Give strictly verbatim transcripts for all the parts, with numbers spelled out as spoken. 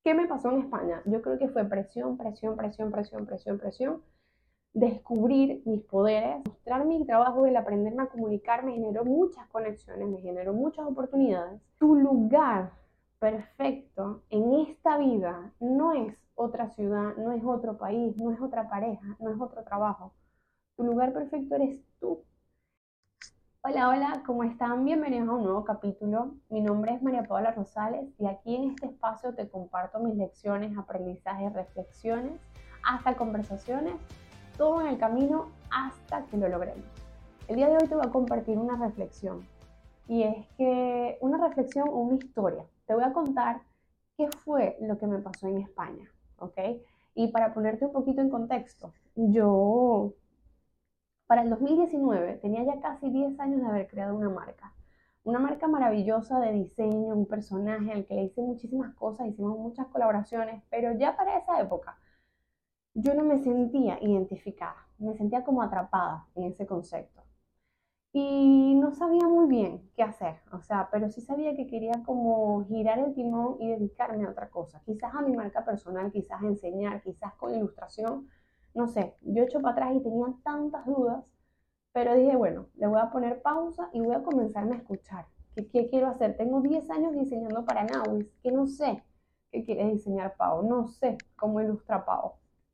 ¿Qué me pasó en España? Yo creo que fue presión, presión, presión, presión, presión, presión. Descubrir mis poderes, mostrar mi trabajo, el aprenderme a comunicar me generó muchas conexiones, me generó muchas oportunidades. Tu lugar perfecto en esta vida no es otra ciudad, no es otro país, no es otra pareja, no es otro trabajo. Tu lugar perfecto eres tú. Hola, hola, ¿cómo están? Bienvenidos a un nuevo capítulo. Mi nombre es María Paula Rosales y aquí en este espacio te comparto mis lecciones, aprendizajes, reflexiones, hasta conversaciones, todo en el camino hasta que lo logremos. El día de hoy te voy a compartir una reflexión y es que una reflexión o una historia. Te voy a contar qué fue lo que me pasó en España, ¿ok? Y para ponerte un poquito en contexto, yo para el dos mil diecinueve tenía ya casi diez años de haber creado una marca. Una marca maravillosa de diseño, un personaje al que le hice muchísimas cosas, hicimos muchas colaboraciones, pero ya para esa época yo no me sentía identificada, me sentía como atrapada en ese concepto. Y no sabía muy bien qué hacer, o sea, pero sí sabía que quería como girar el timón y dedicarme a otra cosa, quizás a mi marca personal, quizás a enseñar, quizás con ilustración, no sé, yo echo para atrás y tenía tantas dudas, pero dije, bueno, le voy a poner pausa y voy a comenzarme a escuchar. ¿Qué, qué quiero hacer? Tengo diez años diseñando para Nawis, que no sé qué quiere diseñar Pau, no sé cómo ilustra Pau.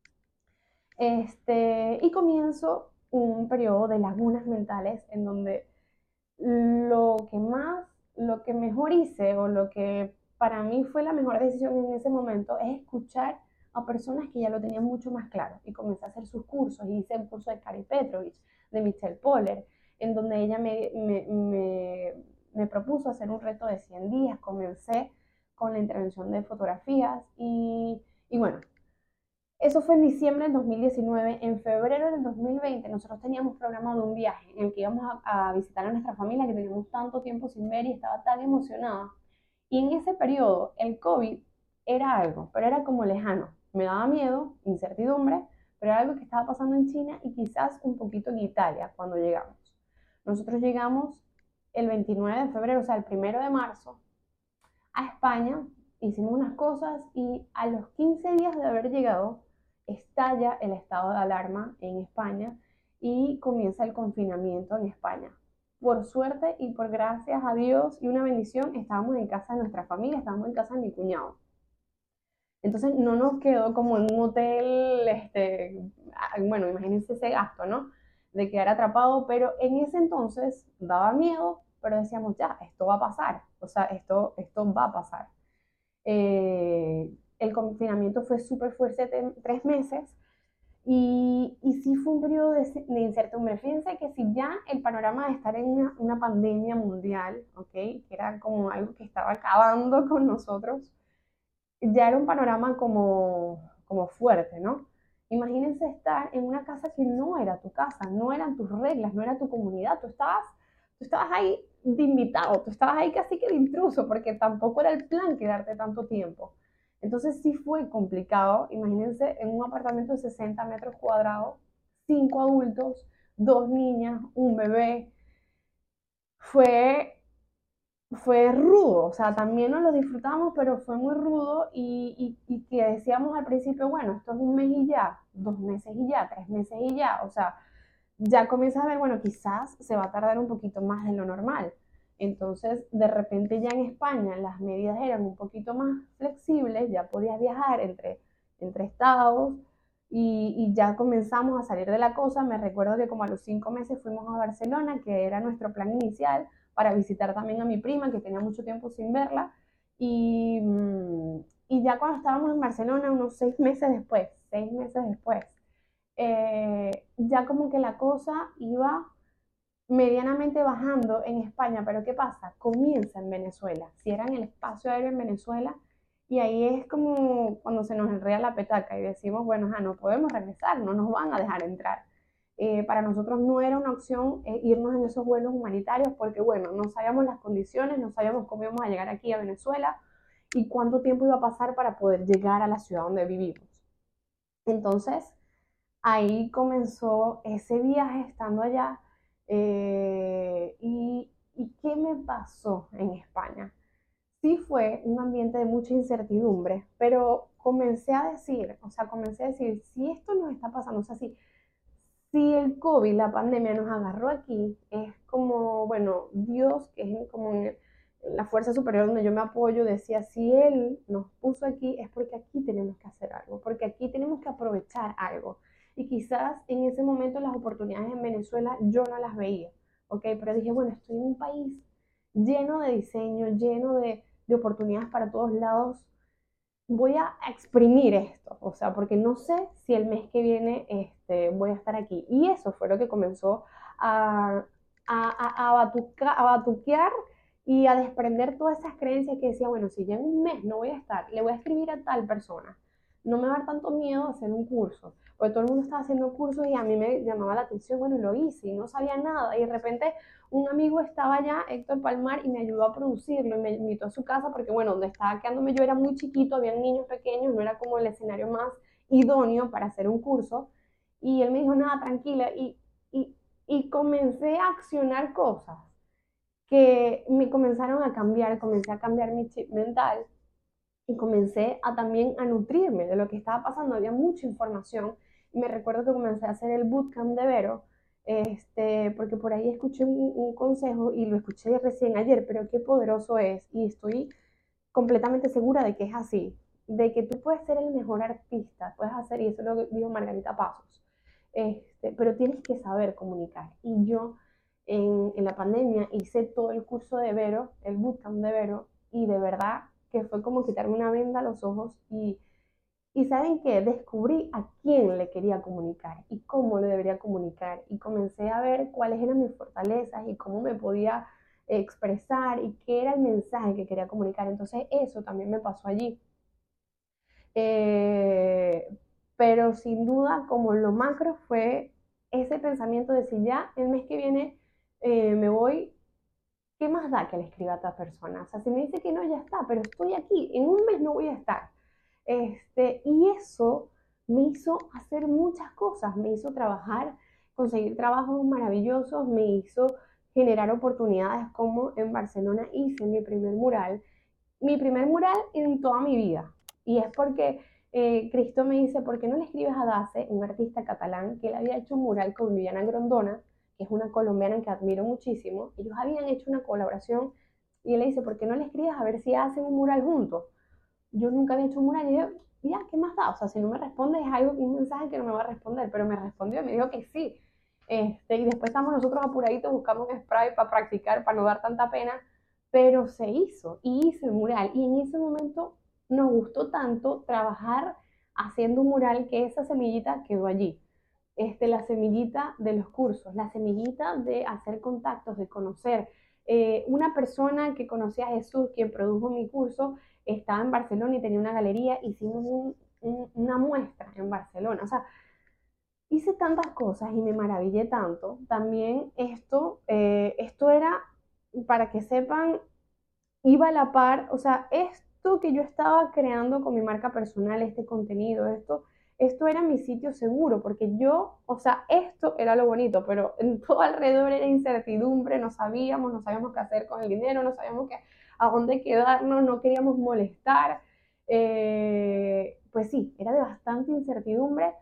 Este, y comienzo un periodo de lagunas mentales en donde lo que más, lo que mejor hice o lo que para mí fue la mejor decisión en ese momento es escuchar a personas que ya lo tenían mucho más claro y comencé a hacer sus cursos y hice un curso de Cari Petrovich, de Michelle Poller, en donde ella me, me, me, me propuso hacer un reto de cien días, comencé con la intervención de fotografías y, y bueno, eso fue en diciembre del dos mil diecinueve. En febrero del dos mil veinte nosotros teníamos programado un viaje en el que íbamos a, a visitar a nuestra familia que teníamos tanto tiempo sin ver y estaba tan emocionada. Y en ese periodo el COVID era algo, pero era como lejano. Me daba miedo, incertidumbre, pero era algo que estaba pasando en China y quizás un poquito en Italia cuando llegamos. Nosotros llegamos el veintinueve de febrero, o sea, el primero de marzo, a España, hicimos unas cosas y a los quince días de haber llegado, estalla el estado de alarma en España y comienza el confinamiento en España. Por suerte y por gracias a Dios y una bendición, estábamos en casa de nuestra familia, estábamos en casa de mi cuñado. Entonces no nos quedó como en un hotel, este, bueno, imagínense ese gasto, ¿no? De quedar atrapado, pero en ese entonces daba miedo, pero decíamos, ya, esto va a pasar, o sea, esto, esto va a pasar. Eh, el confinamiento fue súper fuerte, tres meses, y, y sí fue un periodo de, de incertidumbre. Fíjense que si ya el panorama de estar en una, una pandemia mundial, ¿ok? Que era como algo que estaba acabando con nosotros, ya era un panorama como, como fuerte, ¿no? Imagínense estar en una casa que no era tu casa, no eran tus reglas, no era tu comunidad, tú estabas, tú estabas ahí de invitado, tú estabas ahí casi que de intruso, porque tampoco era el plan quedarte tanto tiempo. Entonces sí fue complicado, imagínense en un apartamento de sesenta metros cuadrados, cinco adultos, dos niñas, un bebé, fue fue rudo, o sea, también nos lo disfrutamos, pero fue muy rudo y, y, y que decíamos al principio, bueno, esto es un mes y ya, dos meses y ya, tres meses y ya, o sea, ya comienzas a ver, bueno, quizás se va a tardar un poquito más de lo normal. Entonces, de repente ya en España las medidas eran un poquito más flexibles, ya podías viajar entre, entre estados y, y ya comenzamos a salir de la cosa. Me recuerdo que como a los cinco meses fuimos a Barcelona, que era nuestro plan inicial, para visitar también a mi prima, que tenía mucho tiempo sin verla. Y, mm, y ya cuando estábamos en Barcelona, unos seis meses después, seis meses después, eh, ya como que la cosa iba medianamente bajando en España, pero ¿qué pasa? Comienza en Venezuela, cierran el espacio aéreo en Venezuela y ahí es como cuando se nos enreda la petaca y decimos, bueno, ja, no podemos regresar, no nos van a dejar entrar. Eh, para nosotros no era una opción eh, irnos en esos vuelos humanitarios porque, bueno, no sabíamos las condiciones, no sabíamos cómo íbamos a llegar aquí a Venezuela y cuánto tiempo iba a pasar para poder llegar a la ciudad donde vivimos. Entonces, ahí comenzó ese viaje estando allá. Eh, y, ¿Y qué me pasó en España? sí fue un ambiente de mucha incertidumbre, pero comencé a decir, o sea, comencé a decir, si esto nos está pasando, o sea, si, si el COVID, la pandemia nos agarró aquí, es como, bueno, Dios, que es como en la fuerza superior donde yo me apoyo, decía, si Él nos puso aquí, es porque aquí tenemos que hacer algo, porque aquí tenemos que aprovechar algo. Y quizás en ese momento las oportunidades en Venezuela yo no las veía, ¿ok? Pero dije, bueno, estoy en un país lleno de diseño, lleno de, de oportunidades para todos lados, voy a exprimir esto, o sea, porque no sé si el mes que viene este, voy a estar aquí. Y eso fue lo que comenzó a, a, a, a, batuca, a batuquear y a desprender todas esas creencias que decía, bueno, si ya en un mes no voy a estar, le voy a escribir a tal persona, no me va a dar tanto miedo hacer un curso, porque todo el mundo estaba haciendo cursos y a mí me llamaba la atención, bueno, lo hice y no sabía nada, y de repente un amigo estaba allá, Héctor Palmar, y me ayudó a producirlo y me invitó a su casa porque, bueno, donde estaba quedándome yo era muy chiquito, había niños pequeños, no era como el escenario más idóneo para hacer un curso. Y él me dijo, nada, tranquila, y, y, y comencé a accionar cosas que me comenzaron a cambiar, comencé a cambiar mi chip mental y comencé a también a nutrirme de lo que estaba pasando, había mucha información. Me recuerdo que comencé a hacer el bootcamp de Vero, este, porque por ahí escuché un, un consejo y lo escuché recién ayer, pero qué poderoso es y estoy completamente segura de que es así, de que tú puedes ser el mejor artista, puedes hacer, y eso lo dijo Margarita Pasos, este, pero tienes que saber comunicar. Y yo en, en la pandemia hice todo el curso de Vero, el bootcamp de Vero, y de verdad que fue como quitarme una venda a los ojos y, y ¿saben qué? Descubrí a quién le quería comunicar y cómo le debería comunicar y comencé a ver cuáles eran mis fortalezas y cómo me podía expresar y qué era el mensaje que quería comunicar. Entonces eso también me pasó allí. Eh, pero sin duda, como lo macro fue ese pensamiento de si ya el mes que viene eh, me voy, ¿qué más da que le escriba a otra persona? O sea, si me dice que no, ya está, pero estoy aquí, en un mes no voy a estar. Este, y eso me hizo hacer muchas cosas, me hizo trabajar, conseguir trabajos maravillosos, me hizo generar oportunidades como en Barcelona hice mi primer mural, mi primer mural en toda mi vida. Y es porque eh, Cristo me dice, ¿por qué no le escribes a Dace, un artista catalán, que él había hecho un mural con Viviana Grondona, que es una colombiana que admiro muchísimo? Ellos habían hecho una colaboración y él le dice, ¿por qué no le escribes a ver si hacen un mural juntos? Yo nunca había hecho un mural y yo, ya, ¿qué más da? O sea, si no me responde es algo, un mensaje que no me va a responder, pero me respondió y me dijo que sí. Este, y después estamos nosotros apuraditos buscando un spray para practicar, para no dar tanta pena, pero se hizo y hice el mural. Y en ese momento nos gustó tanto trabajar haciendo un mural que esa semillita quedó allí. Este, la semillita de los cursos, la semillita de hacer contactos, de conocer. Eh, una persona que conocía a Jesús, quien produjo mi curso, estaba en Barcelona y tenía una galería, hicimos un, un, una muestra en Barcelona. O sea, hice tantas cosas y me maravillé tanto. También esto, eh, esto era, para que sepan, iba a la par, o sea, esto que yo estaba creando con mi marca personal, este contenido, esto, esto era mi sitio seguro, porque yo, o sea, esto era lo bonito, pero en todo alrededor era incertidumbre, no sabíamos, no sabíamos qué hacer con el dinero, no sabíamos qué, a dónde quedarnos, no queríamos molestar. Eh, pues sí, era de bastante incertidumbre,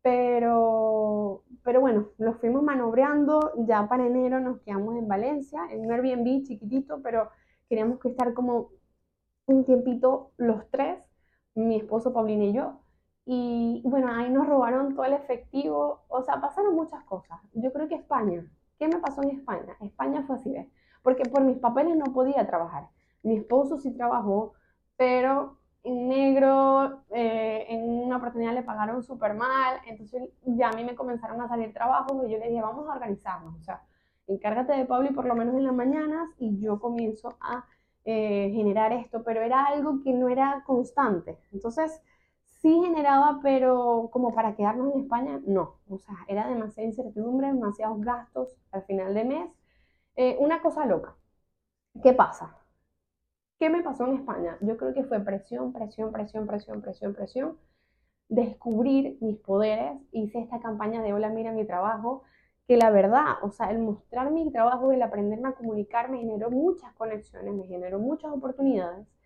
pero, pero bueno, lo fuimos manobreando, ya para enero nos quedamos en Valencia, en un Airbnb chiquitito, pero queríamos que estar como un tiempito los tres, mi esposo, Paulina y yo. Y bueno, ahí nos robaron todo el efectivo, o sea, pasaron muchas cosas. Yo creo que España, ¿qué me pasó en España? España fue así, ¿ves? Porque por mis papeles no podía trabajar. Mi esposo sí trabajó, pero en negro, eh, en una oportunidad le pagaron súper mal, entonces ya a mí me comenzaron a salir trabajos y yo le dije, vamos a organizarnos, o sea, encárgate de Pablo y por lo menos en las mañanas y yo comienzo a eh, generar esto, pero era algo que no era constante. Entonces, sí generaba, pero como para quedarnos en España, no. O sea, era demasiada incertidumbre, demasiados gastos al final de mes. Eh, una cosa loca. ¿Qué pasa? ¿Qué me pasó en España? Yo creo que fue presión, presión, presión, presión, presión, presión. Descubrir mis poderes. Hice esta campaña de Hola, mira mi trabajo, que la verdad, o sea, el mostrar mi trabajo, el aprenderme a comunicar, me generó muchas conexiones, me generó muchas oportunidades.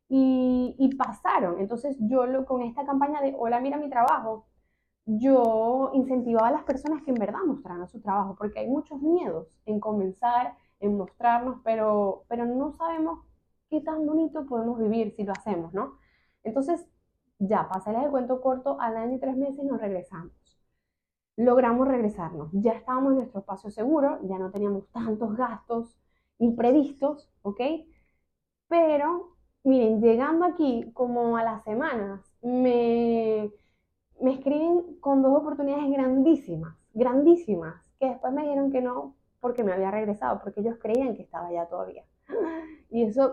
y, y pasaron. Entonces yo lo, con esta campaña de hola, mira mi trabajo, yo incentivaba a las personas que en verdad mostraran su trabajo, porque hay muchos miedos en comenzar, en mostrarnos, pero, pero no sabemos qué tan bonito podemos vivir si lo hacemos, ¿no? Entonces, ya, pasarles el cuento corto, al año y tres meses nos regresamos. Logramos regresarnos, ya estábamos en nuestro espacio seguro, ya no teníamos tantos gastos imprevistos, ¿ok? Pero, miren, llegando aquí, como a las semanas, me, me escriben con dos oportunidades grandísimas, grandísimas, que después me dijeron que no porque me había regresado, porque ellos creían que estaba allá todavía. Y eso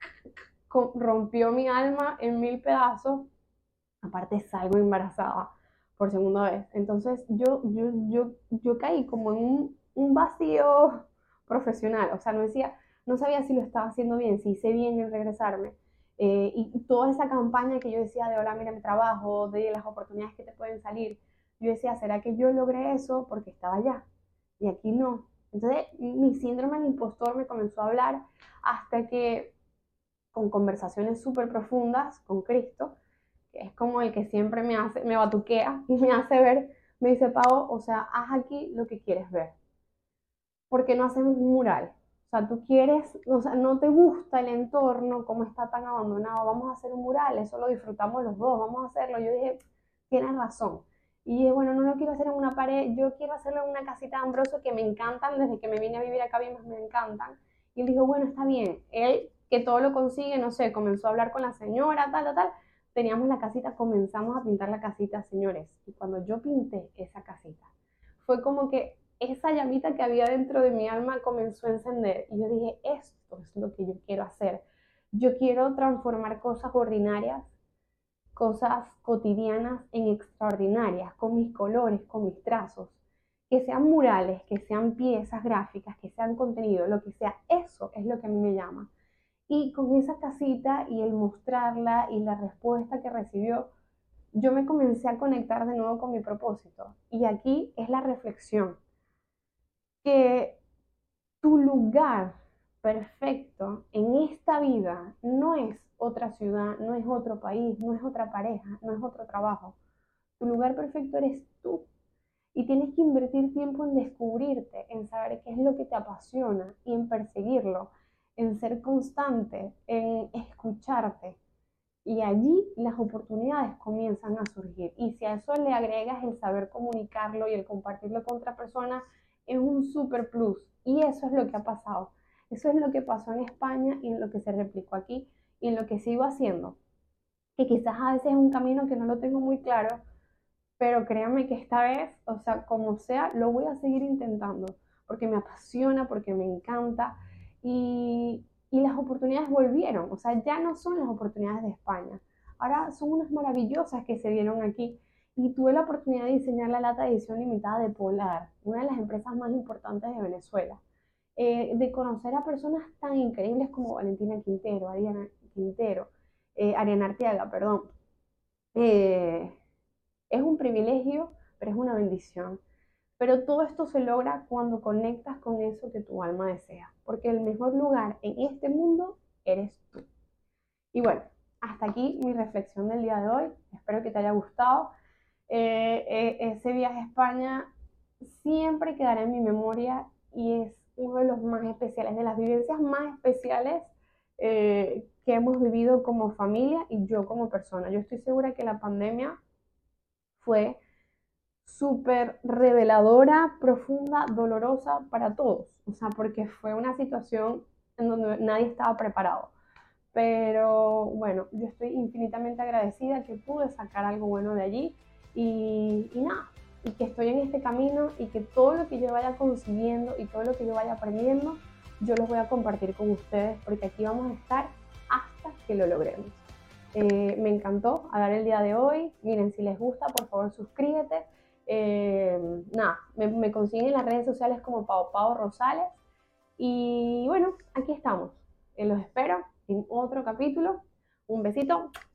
rompió mi alma en mil pedazos. Aparte salgo embarazada por segunda vez. Entonces yo, yo, yo, yo caí como en un, un vacío profesional. O sea, no decía, no sabía si lo estaba haciendo bien, si hice bien en regresarme. Eh, y toda esa campaña que yo decía de hola, mira mi trabajo, de las oportunidades que te pueden salir, yo decía, ¿será que yo logré eso porque estaba allá? Y aquí no. Entonces mi síndrome del impostor me comenzó a hablar hasta que con conversaciones súper profundas con Cristo, que es como el que siempre me hace, me batuquea y me hace ver, me dice, Pau, o sea, haz aquí lo que quieres ver. ¿Por qué no hacemos un mural? O sea, tú quieres, o sea, no te gusta el entorno, cómo está tan abandonado, vamos a hacer un mural, eso lo disfrutamos los dos, vamos a hacerlo. Yo dije, tienes razón. Y dije, bueno, no lo quiero hacer en una pared, yo quiero hacerlo en una casita de Ambrosio que me encantan, desde que me vine a vivir acá mismo me encantan. Y él dijo, bueno, está bien. Él, que todo lo consigue, no sé, comenzó a hablar con la señora, tal, tal, tal. Teníamos la casita, comenzamos a pintar la casita, señores. Y cuando yo pinté esa casita, fue como que esa llamita que había dentro de mi alma comenzó a encender. Y yo dije, esto es lo que yo quiero hacer. Yo quiero transformar cosas ordinarias, cosas cotidianas en extraordinarias, con mis colores, con mis trazos, que sean murales, que sean piezas gráficas, que sean contenido, lo que sea, eso es lo que a mí me llama. Y con esa casita y el mostrarla y la respuesta que recibió, yo me comencé a conectar de nuevo con mi propósito. Y aquí es la reflexión, que tu lugar perfecto en esta vida no es otra ciudad, no es otro país, no es otra pareja, no es otro trabajo. Tu lugar perfecto eres tú. Y tienes que invertir tiempo en descubrirte, en saber qué es lo que te apasiona y en perseguirlo, en ser constante, en escucharte. Y allí las oportunidades comienzan a surgir. Y si a eso le agregas el saber comunicarlo y el compartirlo con otra persona, es un super plus. Y eso es lo que ha pasado. Eso es lo que pasó en España y en lo que se replicó aquí y en lo que sigo haciendo. Que quizás a veces es un camino que no lo tengo muy claro, pero créanme que esta vez, o sea, como sea, lo voy a seguir intentando, porque me apasiona, porque me encanta, y, y las oportunidades volvieron, o sea, ya no son las oportunidades de España, ahora son unas maravillosas que se dieron aquí, y tuve la oportunidad de diseñar la lata de edición limitada de Polar, una de las empresas más importantes de Venezuela, eh, de conocer a personas tan increíbles como Valentina Quintero, Ariana Quintero, eh, Ariana Arteaga, perdón, eh, es un privilegio, pero es una bendición. Pero todo esto se logra cuando conectas con eso que tu alma desea, porque el mejor lugar en este mundo eres tú. Y bueno, hasta aquí mi reflexión del día de hoy. Espero que te haya gustado. Eh, eh, ese viaje a España siempre quedará en mi memoria y es uno de los más especiales, de las vivencias más especiales eh, que hemos vivido como familia y yo como persona. Yo estoy segura que la pandemia fue súper reveladora, profunda, dolorosa para todos. O sea, porque fue una situación en donde nadie estaba preparado. Pero bueno, yo estoy infinitamente agradecida que pude sacar algo bueno de allí y, y nada, y que estoy en este camino y que todo lo que yo vaya consiguiendo y todo lo que yo vaya aprendiendo, yo los voy a compartir con ustedes porque aquí vamos a estar hasta que lo logremos. Eh, me encantó hablar el día de hoy. Miren, si les gusta, por favor suscríbete. Eh, nada, me, me consiguen en las redes sociales como Pau Pau Rosales. Y bueno, aquí estamos. Eh, los espero en otro capítulo. Un besito